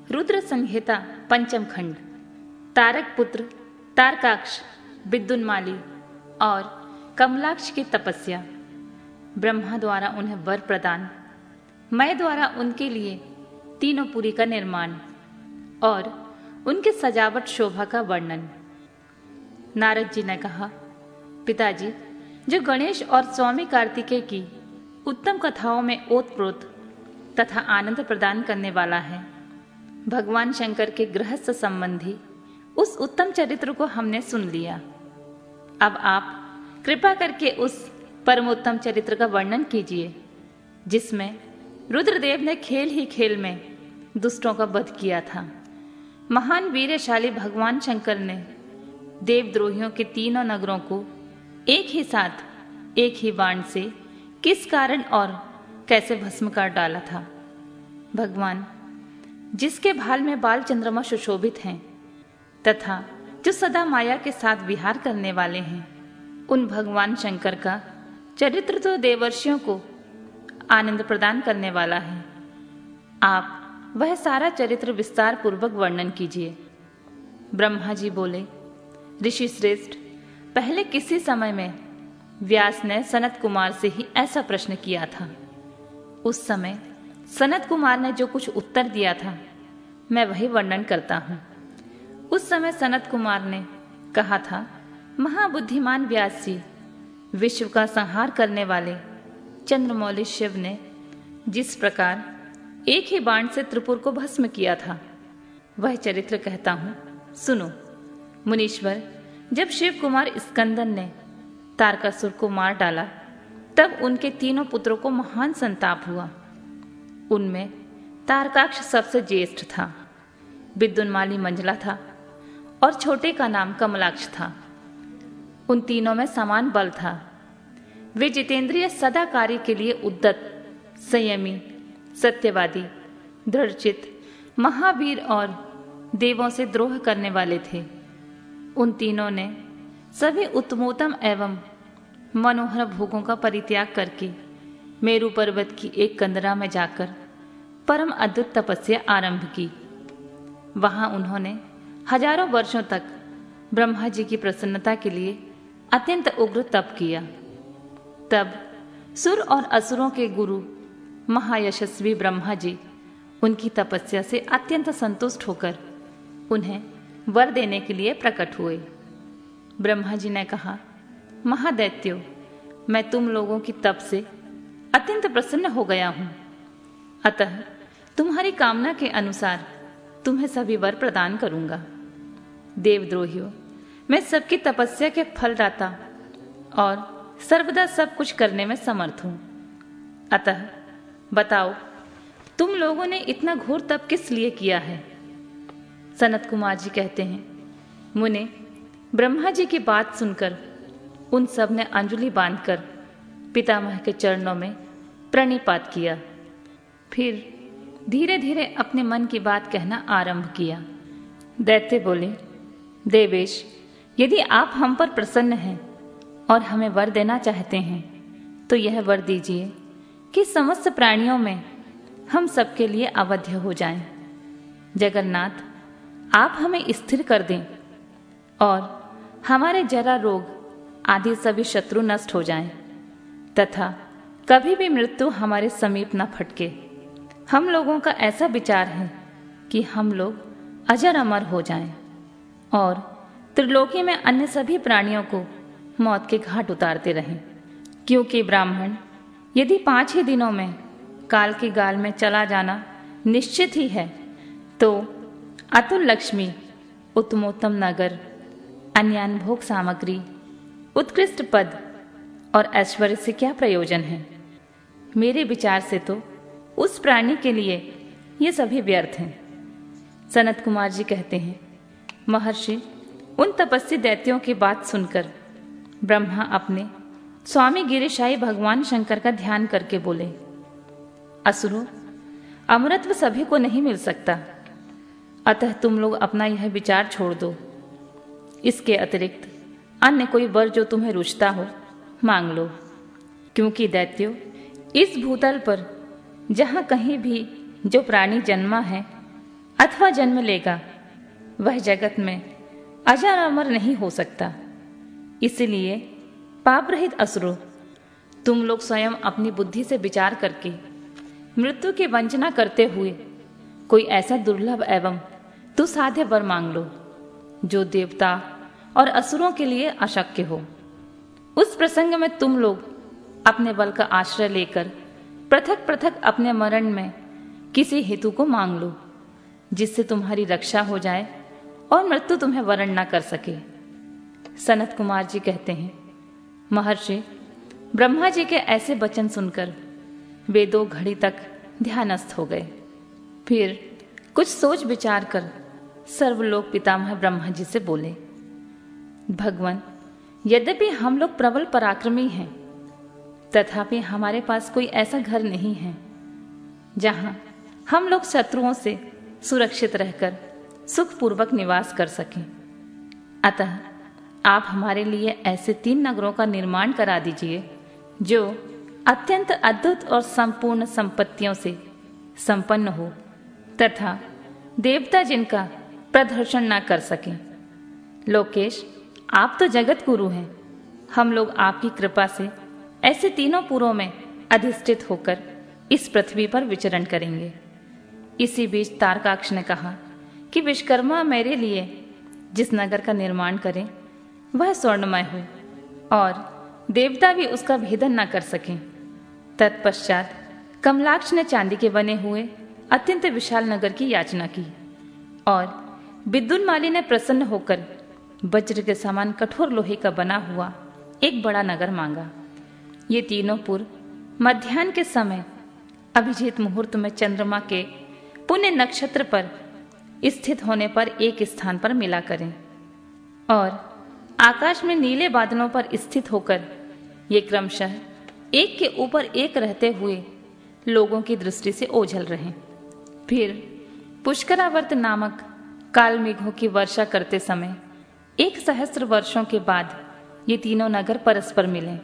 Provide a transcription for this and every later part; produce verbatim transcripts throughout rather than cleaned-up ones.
रुद्र संहिता पंचम खंड। तारक पुत्र तारकाक्ष, विद्युन्माली और कमलाक्ष की तपस्या। ब्रह्मा द्वारा उन्हें वर प्रदान, मय द्वारा उनके लिए तीनों पुरी का निर्माण और उनके सजावट शोभा का वर्णन। नारद जी ने कहा, पिताजी, जो गणेश और स्वामी कार्तिकेय की उत्तम कथाओं में ओतप्रोत तथा आनंद प्रदान करने वाला है, भगवान शंकर के गृहस्थ संबंधी उस उत्तम चरित्र को हमने सुन लिया। अब आप कृपा करके उस परमोत्तम चरित्र का वर्णन कीजिए, जिसमें रुद्रदेव ने खेल ही खेल में दुष्टों का वध किया था। महान वीरशाली भगवान शंकर ने देवद्रोहियों के तीनों नगरों को एक ही साथ एक ही बाण से किस कारण और कैसे भस्म कर डाला था। भगवान जिसके भाल में बाल चंद्रमा सुशोभित हैं तथा जो सदा माया के साथ विहार करने वाले हैं, उन भगवान शंकर का चरित्र तो देवर्षियों को आनंद प्रदान करने वाला है। आप वह सारा चरित्र विस्तार पूर्वक वर्णन कीजिए। ब्रह्मा जी बोले, ऋषि श्रेष्ठ, पहले किसी समय में व्यास ने सनत कुमार से ही ऐसा प्रश्न किया था। उस समय सनत कुमार ने जो कुछ उत्तर दिया था, मैं वही वर्णन करता हूँ। उस समय सनत कुमार ने कहा था, महाबुद्धिमान व्यास जी, विश्व का संहार करने वाले चंद्रमौली शिव ने जिस प्रकार एक ही बाण से त्रिपुर को भस्म किया था, वह चरित्र कहता हूँ, सुनो। मुनीश्वर, जब शिव कुमार स्कंदन ने तारकासुर को मार डाला, तब उनके तीनों पुत्रों को महान संताप हुआ। उनमें तारकाक्ष सबसे ज्येष्ठ था, विद्युन्माली मंझला था और छोटे का नाम कमलाक्ष था। उन तीनों में समान बल था। वे जितेंद्रिय, सदा कार्य के लिए उद्यत, संयमी, सत्यवादी, दृढ़चित, महावीर और देवों से द्रोह करने वाले थे। उन तीनों ने सभी उत्तमोत्तम एवं मनोहर भोगों का परित्याग करके मेरु पर्वत की एक कंदरा में जाकर परम अद्भुत तपस्या आरंभ की। वहां उन्होंने हजारों वर्षों तक ब्रह्मा जी की प्रसन्नता के लिए अत्यंत उग्र तप किया। तब सुर और असुरों के गुरु महायशस्वी ब्रह्मा जी उनकी तपस्या से अत्यंत संतुष्ट होकर उन्हें वर देने के लिए प्रकट हुए। ब्रह्मा जी ने कहा, महादैत्यो, मैं तुम लोगों की तप से अत्यंत प्रसन्न हो गया हूं, अतः तुम्हारी कामना के अनुसार तुम्हें सभी वर प्रदान करूंगा। देवद्रोहियों, मैं सबकी तपस्या के फलदाता और सर्वदा सब कुछ करने में समर्थ हूं। अतः बताओ, तुम लोगों ने इतना घोर तप किस लिए किया है? सनत कुमार जी कहते हैं, मुने, ब्रह्मा जी की बात सुनकर उन सब ने अंजलि बांधकर पितामह के चरणों में प्रणिपात किया। फिर धीरे धीरे अपने मन की बात कहना आरंभ किया। दैत्य बोले, देवेश, यदि आप हम पर प्रसन्न हैं और हमें वर देना चाहते हैं, तो यह वर दीजिए कि समस्त प्राणियों में हम सबके लिए अवध्य हो जाएं। जगन्नाथ, आप हमें स्थिर कर दें और हमारे जरा रोग आदि सभी शत्रु नष्ट हो जाएं, तथा कभी भी मृत्यु हमारे समीप न फटके। हम लोगों का ऐसा विचार है कि हम लोग अजर अमर हो जाएं और त्रिलोकी में अन्य सभी प्राणियों को मौत के घाट उतारते रहें। क्योंकि ब्राह्मण यदि पांच ही दिनों में काल की गाल में चला जाना निश्चित ही है, तो अतुल लक्ष्मी, उत्तमोत्तम नगर, अन्यान भोग सामग्री, उत्कृष्ट पद और ऐश्वर्य से क्या प्रयोजन है? मेरे विचार से तो उस प्राणी के लिए ये सभी व्यर्थ हैं। सनत कुमार जी कहते हैं, महर्षि, उन तपस्वी दैत्यों की बात सुनकर ब्रह्मा अपने स्वामी गिरिशाई भगवान शंकर का ध्यान करके बोले, असुरों, अमरत्व सभी को नहीं मिल सकता, अतः तुम लोग अपना यह विचार छोड़ दो। इसके अतिरिक्त अन्य कोई वर जो तुम्हें रुचता हो, मांग लो। क्योंकि दैत्यो, इस भूतल पर जहां कहीं भी जो प्राणी जन्मा है, अथवा जन्म लेगा, वह जगत में अजर अमर नहीं हो सकता। इसलिए पाप रहित असुरों, तुम लोग स्वयं अपनी बुद्धि से विचार करके मृत्यु की वंचना करते हुए कोई ऐसा दुर्लभ एवं दुसाध्य वर मांग लो जो देवता और असुरों के लिए अशक्य हो। उस प्रसंग में तुम लोग अपने बल का आश्रय लेकर पृथक पृथक अपने मरण में किसी हेतु को मांग लो, जिससे तुम्हारी रक्षा हो जाए और मृत्यु तुम्हें वरण न कर सके। सनत कुमार जी कहते हैं, महर्षि ब्रह्मा जी के ऐसे वचन सुनकर वे दो घड़ी तक ध्यानस्थ हो गए। फिर कुछ सोच विचार कर सर्वलोक पितामह ब्रह्मा जी से बोले, भगवान, यद्यपि हम लोग प्रबल पराक्रमी हैं, तथापि हमारे पास कोई ऐसा घर नहीं है जहां हम लोग शत्रुओं से सुरक्षित रहकर सुखपूर्वक निवास कर सकें। अतः आप हमारे लिए ऐसे तीन नगरों का निर्माण करा दीजिए जो अत्यंत अद्भुत और संपूर्ण संपत्तियों से संपन्न हो तथा देवता जिनका प्रदर्शन न कर सकें। लोकेश, आप तो जगत गुरु हैं। हम लोग आपकी कृपा से ऐसे तीनों पुरों में अधिष्ठित होकर इस पृथ्वी पर विचरण करेंगे। इसी बीच तारकाक्ष ने कहा कि विश्वकर्मा मेरे लिए जिस नगर का निर्माण करें वह स्वर्णमय हो और देवता भी उसका भेदन न कर सकें। तत्पश्चात कमलाक्ष ने चांदी के बने हुए अत्यंत विशाल नगर की याचना की और विद्युन्माली ने प्रसन्न होकर वज्र के समान कठोर लोहे का बना हुआ एक बड़ा नगर मांगा। ये तीनों पुर मध्याह्न के समय अभिजीत मुहूर्त में चंद्रमा के पुण्य नक्षत्र पर स्थित होने पर एक स्थान पर मिला करें और आकाश में नीले बादलों पर स्थित होकर ये क्रमशः एक के ऊपर एक रहते हुए लोगों की दृष्टि से ओझल रहें। फिर पुष्करावर्त नामक काल मेघों की वर्षा करते समय एक सहस्त्र वर्षों के बाद ये तीनों नगर परस्पर मिलें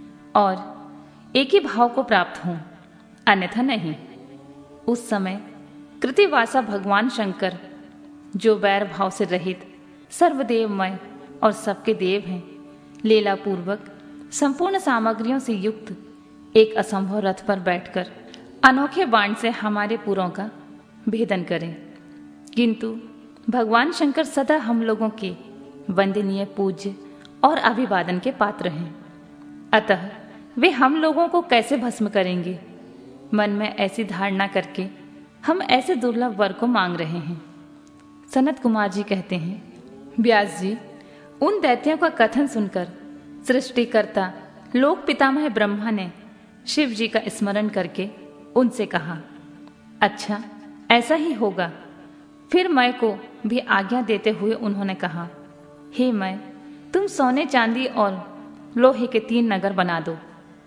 और एक ही भाव को प्राप्त हों, अन्यथा नहीं। उस समय कृतिवासा भगवान शंकर, जो वैर भाव से रहित सर्वदेवमय और सबके देव हैं, लीला पूर्वक संपूर्ण सामग्रियों से युक्त एक असंभव रथ पर बैठकर अनोखे बाण से हमारे पुरों का भेदन करें। किंतु भगवान शंकर सदा हम लोगों के वंदनीय, पूज्य और अभिवादन के पात्र हैं। अतः वे हम लोगों को कैसे भस्म करेंगे, मन में ऐसी धारणा करके हम ऐसे दुर्लभ वर को मांग रहे हैं। सनत कुमार जी कहते हैं, व्यास जी, उन दैत्यों का कथन सुनकर सृष्टिकर्ता लोक पितामह ब्रह्मा ने शिव जी का स्मरण करके उनसे कहा, अच्छा ऐसा ही होगा। फिर मैं को भी आज्ञा देते हुए उन्होंने कहा, हे मैं, तुम सोने चांदी और लोहे के तीन नगर बना दो।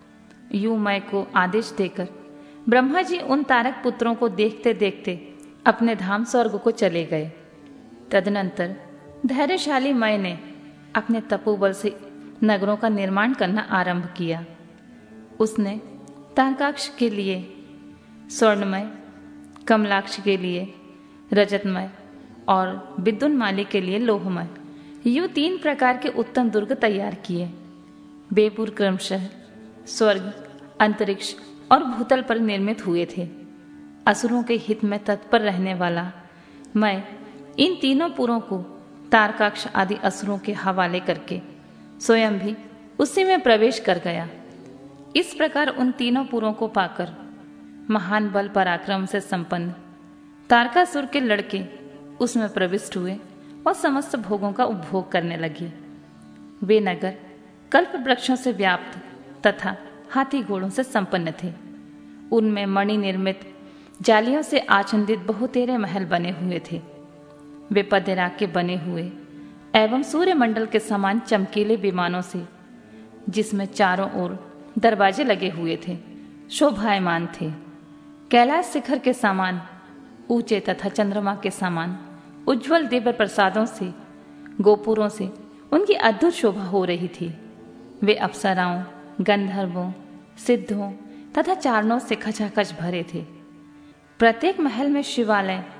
यूं मैं को आदेश देकर ब्रह्मा जी उन तारक पुत्रों को देखते देखते अपने धाम स्वर्ग को चले गए। तदनंतर धैर्यशाली मैं ने अपने तपोबल से नगरों का निर्माण करना आरंभ किया। उसने तारकाक्ष के लिए स्वर्णमय, कमलाक्ष के लिए रजतमय और विद्युन्माली के लिए लोहमय, यूं तीन प्रकार के उत्तम दुर्ग तैयार किए। वे पुर क्रमशः स्वर्ग, अंतरिक्ष और भूतल पर निर्मित हुए थे। असुरों के हित में तत्पर रहने वाला मैं इन तीनों पुरों को तारकाक्ष आदि असुरों के हवाले करके स्वयं भी उसी में प्रवेश कर गया। इस प्रकार उन तीनों पुरों को पाकर महान बल पराक्रम से संपन्न तारकासुर के लड़के उसमें प्रविष्ट हुए और समस्त भोगों का उपभोग करने लगे। वे नगर कल्प वृक्षों से व्याप्त तथा हाथी घोड़ों से संपन्न थे। उनमें मणि निर्मित जालियों से आच्छादित बहुतेरे महल बने हुए थे। वे पदेरा के बने हुए एवं सूर्यमंडल के समान चमकीले विमानों से, जिसमें चारों ओर दरवाजे लगे हुए थे, शोभायमान थे। कैलाश शिखर के समान ऊंचे तथा चंद्रमा के समान उज्जवल दिव्य प्रसादों से, गोपुरों से उनकी अद्भुत शोभा हो रही थी। वे अप्सराओं, गंधर्वों, सिद्धों तथा चारणों से खचाखच भरे थे। प्रत्येक महल में शिवालय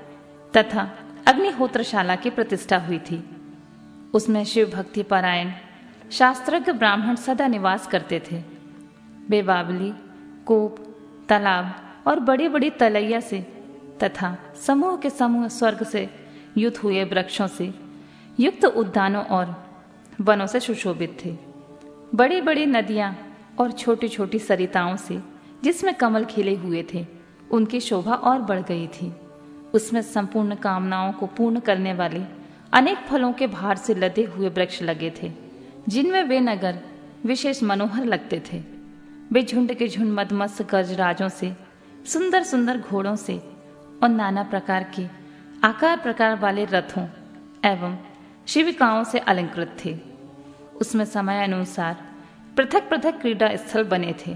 तथा अग्निहोत्रशाला की प्रतिष्ठा हुई थी। उसमें शिव भक्ति परायण शास्त्रज्ञ ब्राह्मण सदा निवास करते थे। वे बावली, कूप, तालाब और बड़ी बड़ी तलैया से तथा समूह के समूह स्वर्ग से युक्त हुए वृक्षों से युक्त उद्यानों और वनों से सुशोभित थे। बड़ी बड़ी नदियां और छोटी छोटी सरिताओं से जिसमें कमल खिले हुए थे, उनकी शोभा और बढ़ गई थी। उसमें संपूर्ण कामनाओं को पूर्ण करने वाले अनेक फलों के भार से लदे हुए वृक्ष लगे थे, जिनमें वे नगर विशेष मनोहर लगते थे। वे झुंड के झुंड मदमस्त गजराजों से, सुंदर सुंदर घोड़ों से और नाना प्रकार के आकार प्रकार वाले रथों एवं शिविकाओं से अलंकृत थे। उसमें समय अनुसार पृथक पृथक क्रीड़ा स्थल बने थे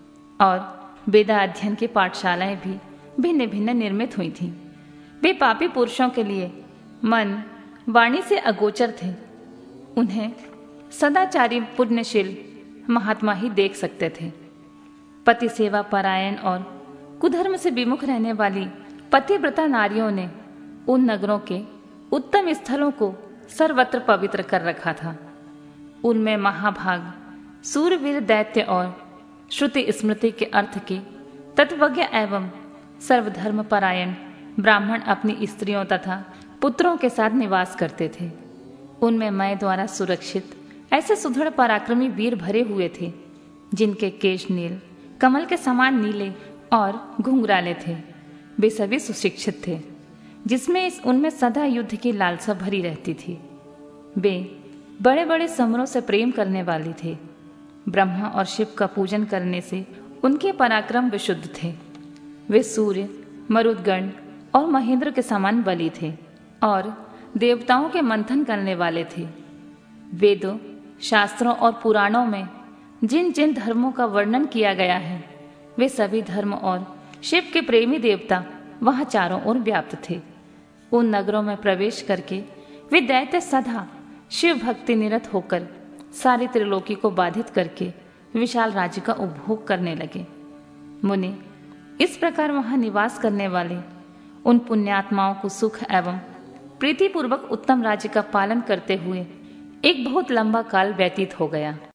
और वेदा अध्ययन की पाठशालाएं भी भिन्न भिन्न निर्मित हुई थीं। वे पापी पुरुषों के लिए मन वाणी से अगोचर थे। उन्हें सदाचारी पुण्यशील महात्मा ही देख सकते थे। पति सेवा परायण और कुधर्म से विमुख रहने वाली पतिव्रता नारियों ने उन नगरों के उत्तम स्थलों को सर्वत्र पवित्र कर रखा था। उनमें महाभाग सूरवीर दैत्य और श्रुति स्मृति के अर्थ के तत्वज्ञ एवं सर्वधर्म परायण ब्राह्मण अपनी स्त्रियों तथा पुत्रों के साथ निवास करते थे। उनमें मैं द्वारा सुरक्षित ऐसे सुदृढ़ पराक्रमी वीर भरे हुए थे, जिनके केश नील कमल के समान नीले और घुंघराले थे। वे सभी सुशिक्षित थे, जिसमें इस उनमें सदा युद्ध की लालसा भरी रहती थी। वे बड़े बड़े समरों से प्रेम करने वाले थे। ब्रह्मा और शिव का पूजन करने से उनके पराक्रम विशुद्ध थे। वे सूर्य, मरुदगण और महेंद्र के समान बली थे और देवताओं के मंथन करने वाले थे। वेदों, शास्त्रों और पुराणों में जिन जिन धर्मों का वर्णन किया गया है, वे सभी धर्म और शिव के प्रेमी देवता वहां चारों ओर व्याप्त थे। उन नगरों में प्रवेश करके वे दैत्य सदा शिव भक्ति निरत होकर सारी त्रिलोकी को बाधित करके विशाल राज्य का उपभोग करने लगे। मुनि, इस प्रकार वहां निवास करने वाले उन पुण्यात्माओं को सुख एवं प्रीतिपूर्वक उत्तम राज्य का पालन करते हुए एक बहुत लंबा काल व्यतीत हो गया।